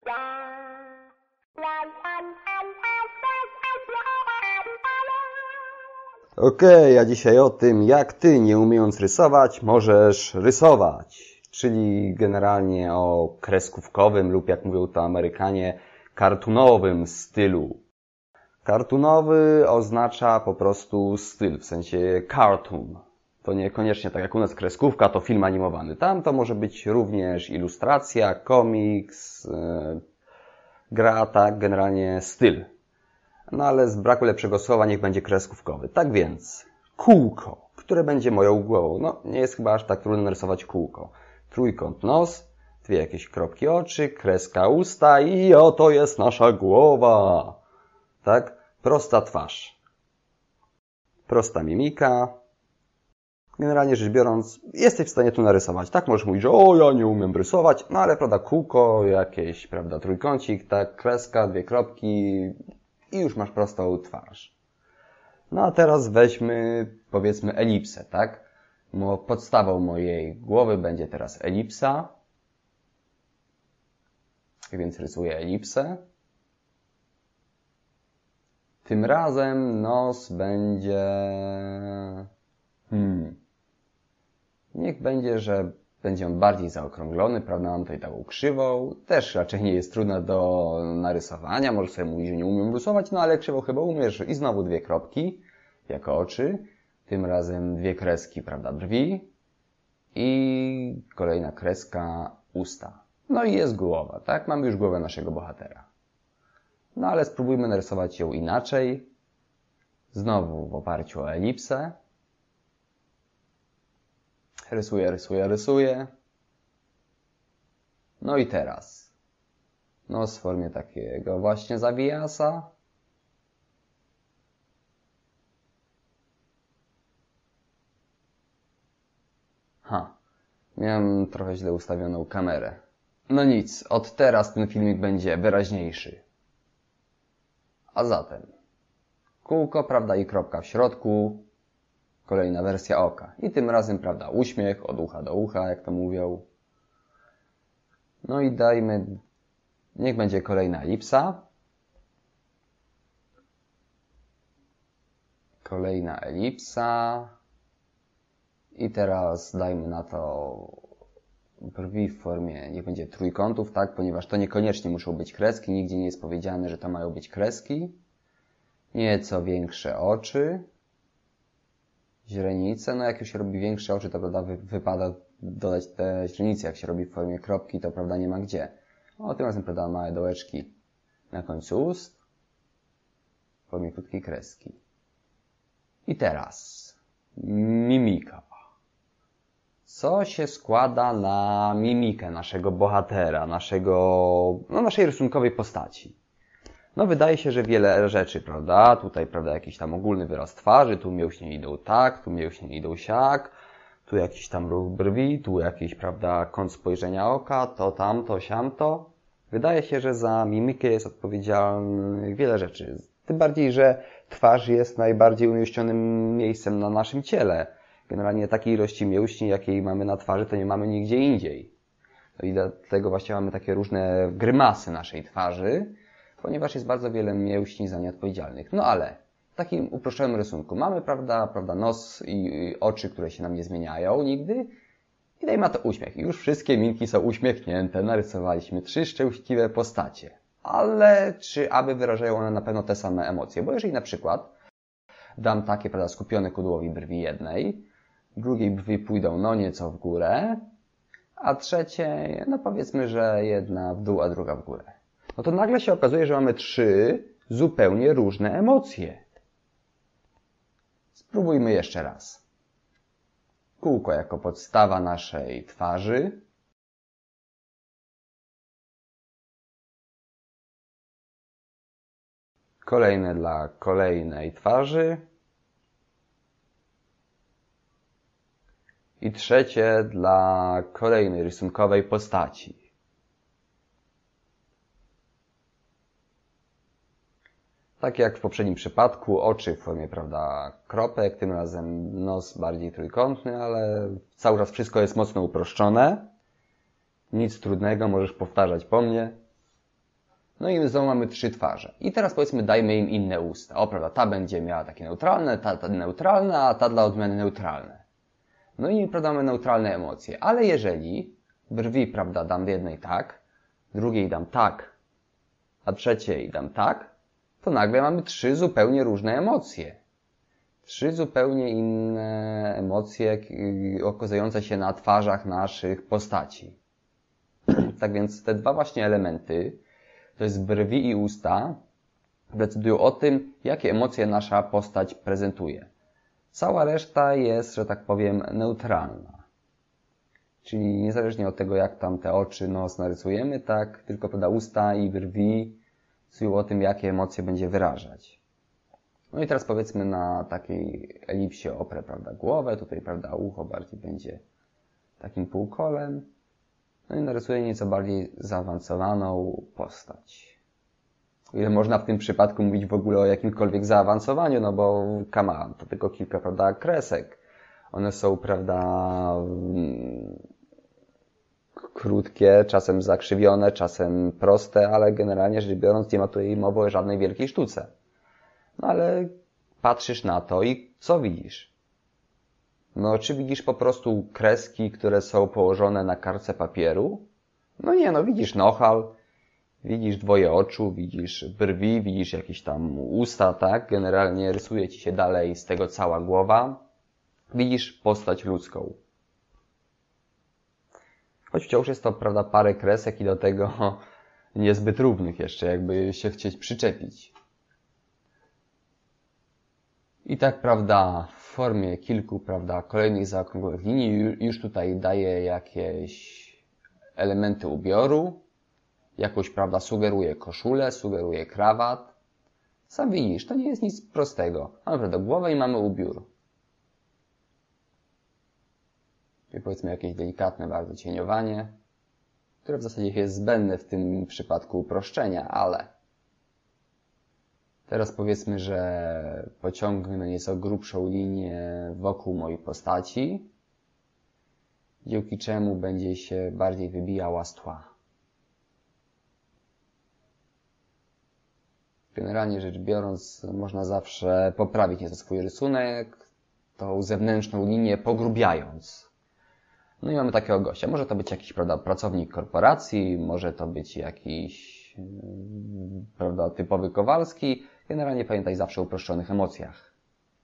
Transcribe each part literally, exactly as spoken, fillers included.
Okej, a dzisiaj o tym, jak ty, nie umiejąc rysować, możesz rysować. Czyli generalnie o kreskówkowym lub, jak mówią to Amerykanie, cartoonowym stylu. Cartoonowy oznacza po prostu styl, w sensie cartoon. To niekoniecznie tak jak u nas kreskówka, to film animowany. Tam to może być również ilustracja, komiks, yy, gra, tak, generalnie styl. No ale z braku lepszego słowa niech będzie kreskówkowy. Tak więc, kółko, które będzie moją głową. No, nie jest chyba aż tak trudno narysować kółko. Trójkąt nos, dwie jakieś kropki oczy, kreska usta i oto jest nasza głowa. Tak? Prosta twarz. Prosta mimika. Generalnie rzecz biorąc, jesteś w stanie tu narysować. Tak, możesz mówić, że o, ja nie umiem rysować, no ale prawda, kółko, jakieś, prawda, trójkącik, tak, kreska, dwie kropki i już masz prostą twarz. No a teraz weźmy, powiedzmy, elipsę, tak? Mo, podstawą mojej głowy będzie teraz elipsa. Więc rysuję elipsę. Tym razem nos będzie... Hmm... Niech będzie, że będzie on bardziej zaokrąglony, prawda? Mam tutaj taką krzywą. Też raczej nie jest trudna do narysowania. Możesz sobie mówić, że nie umiem rysować, no ale krzywą chyba umiesz. I znowu dwie kropki, jako oczy. Tym razem dwie kreski, prawda? Brwi. I kolejna kreska, usta. No i jest głowa, tak? Mamy już głowę naszego bohatera. No ale spróbujmy narysować ją inaczej. Znowu w oparciu o elipsę. Rysuję, rysuję, rysuję. No i teraz. Nos w formie takiego właśnie zawijasa. Ha. Miałem trochę źle ustawioną kamerę. No nic, od teraz ten filmik będzie wyraźniejszy. A zatem. Kółko, prawda, i kropka w środku. Kolejna wersja oka. I tym razem, prawda, uśmiech od ucha do ucha, jak to mówią. No i dajmy... Niech będzie kolejna elipsa. Kolejna elipsa. I teraz dajmy na to brwi w formie, niech będzie trójkątów, tak? Ponieważ to niekoniecznie muszą być kreski. Nigdzie nie jest powiedziane, że to mają być kreski. Nieco większe oczy. Źrenice, no jak już się robi większe oczy, to prawda, wypada dodać te źrenice. Jak się robi w formie kropki, to prawda nie ma gdzie. O, tym razem prawda małe dołeczki na końcu ust w formie krótkiej kreski. I teraz mimika. Co się składa na mimikę naszego bohatera, naszego, no naszej rysunkowej postaci? No wydaje się, że wiele rzeczy, prawda? Tutaj, prawda, jakiś tam ogólny wyraz twarzy, tu mięśnie idą tak, tu mięśnie idą siak, tu jakiś tam ruch brwi, tu jakiś, prawda, kąt spojrzenia oka, to tamto, siamto. Wydaje się, że za mimikę jest odpowiedzialnych wiele rzeczy. Tym bardziej, że twarz jest najbardziej umięśnionym miejscem na naszym ciele. Generalnie takiej ilości mięśni, jakiej mamy na twarzy, to nie mamy nigdzie indziej. No i dlatego właśnie mamy takie różne grymasy naszej twarzy, ponieważ jest bardzo wiele mięśni za nie odpowiedzialnych. No ale w takim uproszczonym rysunku mamy, prawda, prawda, nos i oczy, które się nam nie zmieniają nigdy i dajmy na to uśmiech. I już wszystkie minki są uśmiechnięte, narysowaliśmy trzy szczęśliwe postacie. Ale czy aby wyrażają one na pewno te same emocje? Bo jeżeli na przykład dam takie, prawda, skupione kudłowi brwi jednej, drugiej brwi pójdą no nieco w górę, a trzecie, no powiedzmy, że jedna w dół, a druga w górę. No to nagle się okazuje, że mamy trzy zupełnie różne emocje. Spróbujmy jeszcze raz. Kółko jako podstawa naszej twarzy. Kolejne dla kolejnej twarzy. I trzecie dla kolejnej rysunkowej postaci. Tak jak w poprzednim przypadku, oczy w formie, prawda, kropek, tym razem nos bardziej trójkątny, ale cały czas wszystko jest mocno uproszczone. Nic trudnego, możesz powtarzać po mnie. No i znowu mamy trzy twarze. I teraz powiedzmy dajmy im inne usta. O, prawda, ta będzie miała takie neutralne, ta, ta neutralne, a ta dla odmiany neutralne. No i, prawda, mamy neutralne emocje. Ale jeżeli brwi, prawda, dam jednej tak, drugiej dam tak, a trzeciej dam tak, to nagle mamy trzy zupełnie różne emocje. Trzy zupełnie inne emocje okazujące się na twarzach naszych postaci. Tak więc te dwa właśnie elementy, to jest brwi i usta, decydują o tym, jakie emocje nasza postać prezentuje. Cała reszta jest, że tak powiem, neutralna. Czyli niezależnie od tego, jak tam te oczy, nos narysujemy, tak, tylko prawda, usta i brwi decydują o tym, jakie emocje będzie wyrażać. No i teraz powiedzmy na takiej elipsie oprę, prawda, głowę, tutaj, prawda, ucho bardziej będzie takim półkolem. No i narysuję nieco bardziej zaawansowaną postać. O ile można w tym przypadku mówić w ogóle o jakimkolwiek zaawansowaniu, no bo come on, to tylko kilka, prawda, kresek. One są, prawda, krótkie, czasem zakrzywione, czasem proste, ale generalnie rzecz biorąc nie ma tutaj mowy o żadnej wielkiej sztuce. No ale patrzysz na to i co widzisz? No czy widzisz po prostu kreski, które są położone na kartce papieru? No nie, no widzisz nohal, widzisz dwoje oczu, widzisz brwi, widzisz jakieś tam usta, tak? Generalnie rysuje ci się dalej z tego cała głowa. Widzisz postać ludzką. Choć wciąż jest to, prawda, parę kresek i do tego niezbyt równych jeszcze, jakby się chcieć przyczepić. I tak, prawda, w formie kilku, prawda, kolejnych zaokrąglonych linii już tutaj daję jakieś elementy ubioru, jakoś, prawda, sugeruje koszulę, sugeruje krawat. Sam widzisz, to nie jest nic prostego. Mamy, prawda, głowę i mamy ubiór. I powiedzmy jakieś delikatne bardzo cieniowanie, które w zasadzie jest zbędne w tym przypadku uproszczenia, ale teraz powiedzmy, że pociągnę nieco grubszą linię wokół mojej postaci, dzięki czemu będzie się bardziej wybijała z tła. Generalnie rzecz biorąc, można zawsze poprawić nieco swój rysunek, tą zewnętrzną linię pogrubiając. No i mamy takiego gościa. Może to być jakiś, prawda, pracownik korporacji, może to być jakiś, prawda, typowy Kowalski. Generalnie pamiętaj zawsze o uproszczonych emocjach.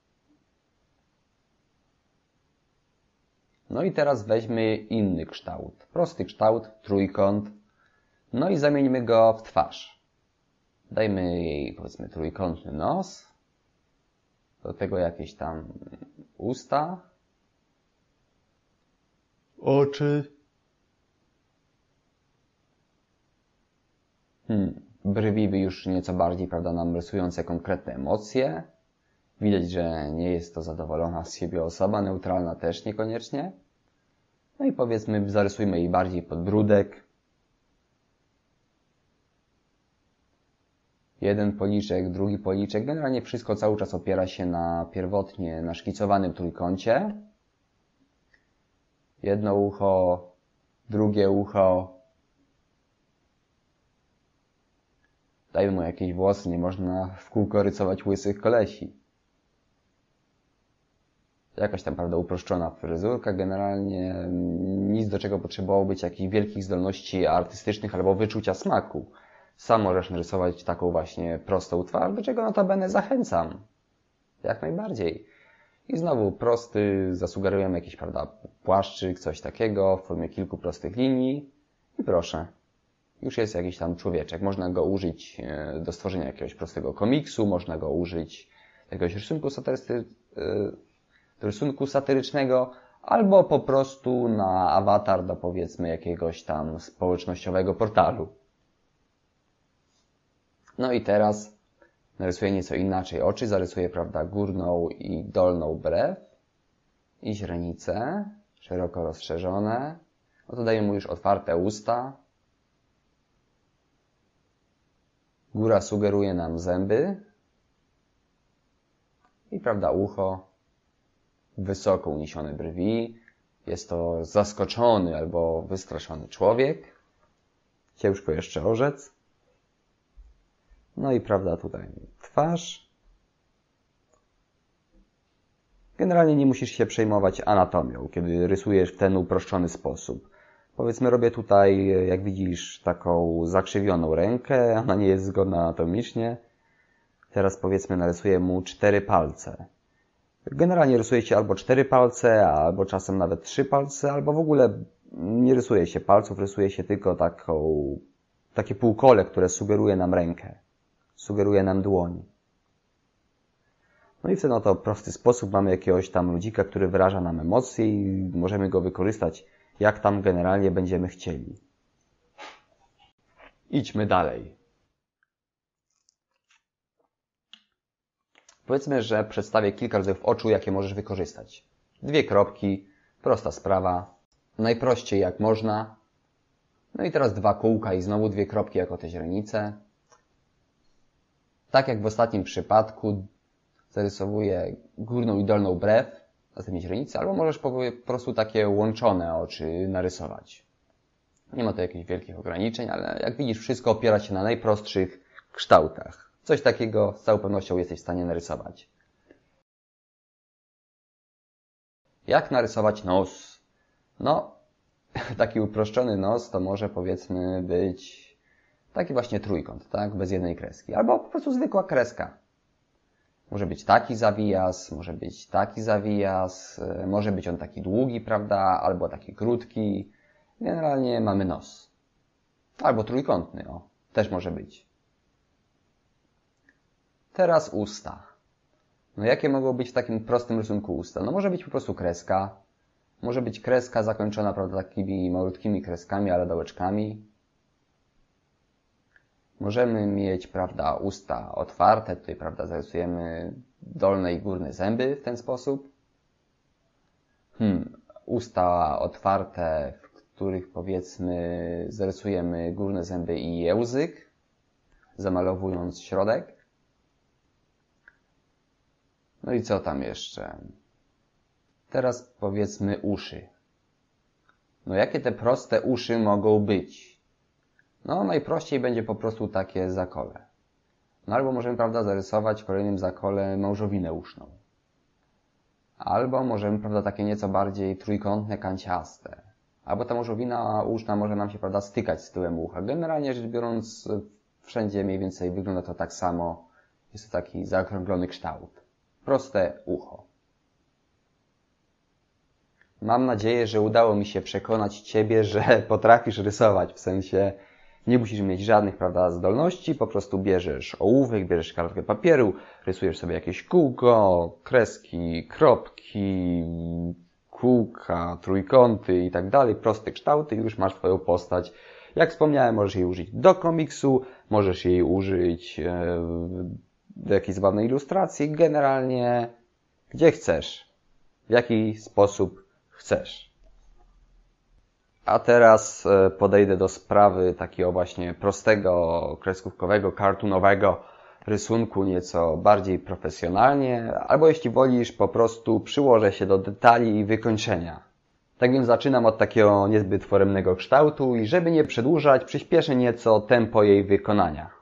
No i teraz weźmy inny kształt. Prosty kształt, trójkąt. No i zamieńmy go w twarz. Dajmy jej, powiedzmy, trójkątny nos. Do tego jakieś tam usta. Oczy. Hmm. Brwi już nieco bardziej, prawda, nam rysujące konkretne emocje. Widać, że nie jest to zadowolona z siebie osoba, neutralna też niekoniecznie. No i powiedzmy, zarysujmy jej bardziej podbródek. Jeden policzek, drugi policzek. Generalnie wszystko cały czas opiera się na pierwotnie naszkicowanym trójkącie. Jedno ucho, drugie ucho. Dajmy mu jakieś włosy, nie można w kółko rysować łysych kolesi. Jakaś tam, prawda, uproszczona fryzurka, generalnie nic, do czego potrzebowało być jakichś wielkich zdolności artystycznych albo wyczucia smaku. Sam możesz narysować taką właśnie prostą twarz, do czego notabene zachęcam. Jak najbardziej. I znowu prosty, zasugerujemy jakiś, prawda, płaszczyk, coś takiego w formie kilku prostych linii. I proszę, już jest jakiś tam człowieczek. Można go użyć do stworzenia jakiegoś prostego komiksu, można go użyć do jakiegoś rysunku, satyrysty, do rysunku satyrycznego, albo po prostu na awatar do, powiedzmy, jakiegoś tam społecznościowego portalu. No i teraz narysuję nieco inaczej oczy, zarysuję, prawda, górną i dolną brew i źrenice, szeroko rozszerzone. No to daję mu już otwarte usta. Góra sugeruje nam zęby i, prawda, ucho, wysoko uniesione brwi. Jest to zaskoczony albo wystraszony człowiek. Ciężko jeszcze orzec. No i prawda tutaj twarz. Generalnie nie musisz się przejmować anatomią, kiedy rysujesz w ten uproszczony sposób. Powiedzmy, robię tutaj, jak widzisz, taką zakrzywioną rękę, ona nie jest zgodna anatomicznie. Teraz powiedzmy narysuję mu cztery palce. Generalnie rysuje się albo cztery palce, albo czasem nawet trzy palce, albo w ogóle nie rysuje się palców, rysuje się tylko taką, takie półkole, które sugeruje nam rękę, sugeruje nam dłoń. No i w ten oto prosty sposób mamy jakiegoś tam ludzika, który wyraża nam emocje i możemy go wykorzystać jak tam generalnie będziemy chcieli. Idźmy dalej. Powiedzmy, że przedstawię kilka rodzajów oczu, jakie możesz wykorzystać. Dwie kropki, prosta sprawa, najprościej jak można. No i teraz dwa kółka i znowu dwie kropki jako te źrenice. Tak jak w ostatnim przypadku zarysowuję górną i dolną brew, a tymi źrenice, albo możesz po prostu takie łączone oczy narysować. Nie ma to jakichś wielkich ograniczeń, ale jak widzisz, wszystko opiera się na najprostszych kształtach. Coś takiego z całą pewnością jesteś w stanie narysować. Jak narysować nos? No, taki uproszczony nos to może powiedzmy być taki właśnie trójkąt, tak? Bez jednej kreski. Albo po prostu zwykła kreska. Może być taki zawijas, może być taki zawijas, może być on taki długi, prawda? Albo taki krótki. Generalnie mamy nos. Albo trójkątny, o, też może być. Teraz usta. No jakie mogą być w takim prostym rysunku usta? No może być po prostu kreska. Może być kreska zakończona, prawda, takimi malutkimi kreskami, ale dołeczkami. Możemy mieć, prawda, usta otwarte. Tutaj, prawda, zarysujemy dolne i górne zęby w ten sposób. Hmm, usta otwarte, w których, powiedzmy, zarysujemy górne zęby i język, zamalowując środek. No i co tam jeszcze? Teraz powiedzmy uszy. No jakie te proste uszy mogą być? No najprościej będzie po prostu takie zakole. No albo możemy, prawda, zarysować w kolejnym zakole małżowinę uszną. Albo możemy, prawda, takie nieco bardziej trójkątne, kanciaste. Albo ta małżowina uszna może nam się, prawda, stykać z tyłem ucha. Generalnie rzecz biorąc, wszędzie mniej więcej wygląda to tak samo. Jest to taki zaokrąglony kształt. Proste ucho. Mam nadzieję, że udało mi się przekonać Ciebie, że potrafisz rysować. W sensie nie musisz mieć żadnych, prawda, zdolności. Po prostu bierzesz ołówek, bierzesz kartkę papieru, rysujesz sobie jakieś kółko, kreski, kropki, kółka, trójkąty i tak dalej. Proste kształty i już masz Twoją postać. Jak wspomniałem, możesz jej użyć do komiksu, możesz jej użyć do jakiejś zabawnej ilustracji. Generalnie gdzie chcesz. W jaki sposób chcesz. A teraz podejdę do sprawy takiego właśnie prostego, kreskówkowego, cartoonowego rysunku nieco bardziej profesjonalnie, albo jeśli wolisz, po prostu przyłożę się do detali i wykończenia. Tak więc zaczynam od takiego niezbyt foremnego kształtu i żeby nie przedłużać, przyspieszę nieco tempo jej wykonania.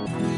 Thank you.